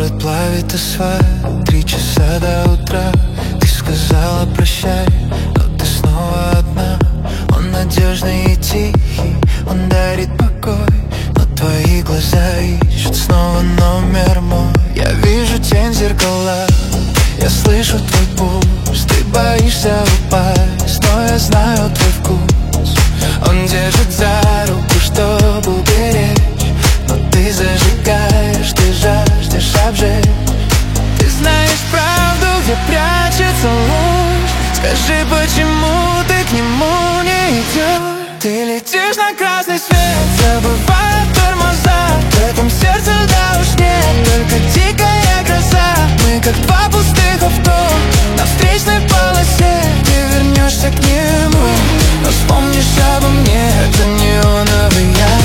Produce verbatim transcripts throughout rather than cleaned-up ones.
Город плавит асфальт, три часа до утра. Ты сказала прощай, но ты снова одна. Он надежный и тихий, он дарит покой, но твои глаза ищут снова номер мой. Я вижу тень в зеркалах, я слышу твой пульс. Ты боишься упасть, но я знаю твой вкус. Он держит за руку, чтобы уберечь, но ты зажигаешь, ты жаждешь обжечь. Ты знаешь правду, где прячется ложь. Скажи, почему ты к нему не идешь? Ты летишь на красный свет, забывая тормоза. В этом сердце, да уж нет, только дикая гроза. Мы как два пустых авто на встречной полосе. Ты вернешься к нему, но вспомнишь обо мне. Это неоновый я.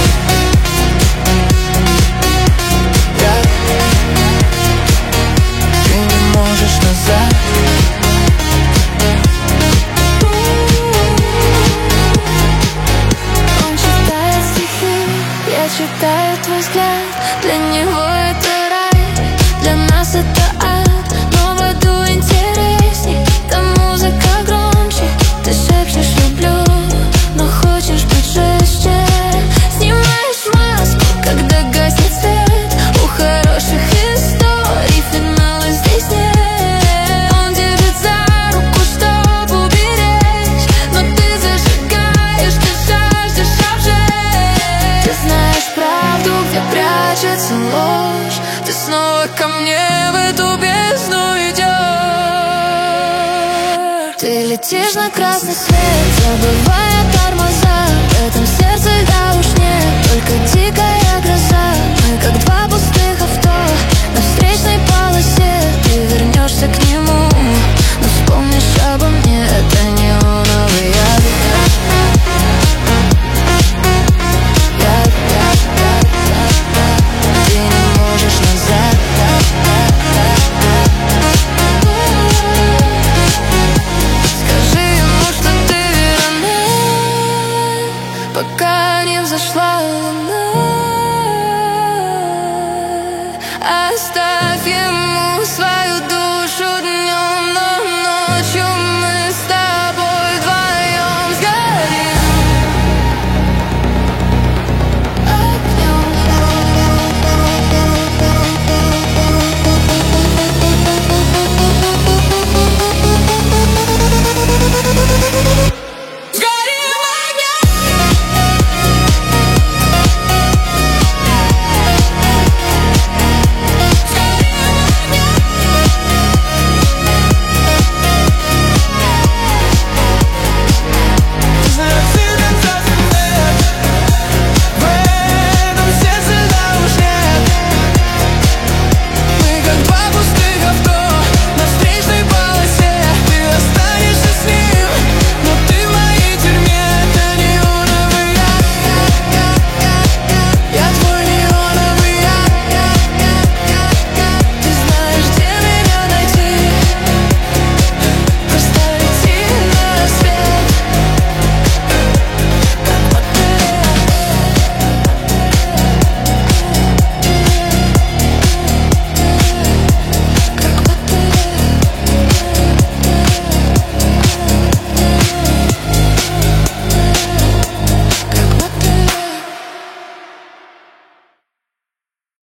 Ты не можешь назад. Он читает стихи, я читаю твой взгляд. Для него это рай, для нас это ад. Но в аду интересней, там музыка громче. Ты шепчешь «люблю», но хочешь быть жестче. Снимаешь маску, когда гаснет свет. У хороших историй финала здесь нет. Он держит за руку, чтобы уберечь, но ты зажигаешь, ты жаждешь обжечь. Ты знаешь правду, где прячется ложь. Ты снова ко мне в эту бездну идешь. Ты летишь на красный свет, забывая тормоза. В этом сердце, да уж нет, только дикая гроза. Мы как два пустых авто на встречной полосе. Ты вернешься к нему, но вспомнишь обо мне. Это неоновый яд. Яд, яд, яд, яд, яд. Ты не можешь назад. Скажи ему, что ты верна, пока не взошла луна. Оставь ему свою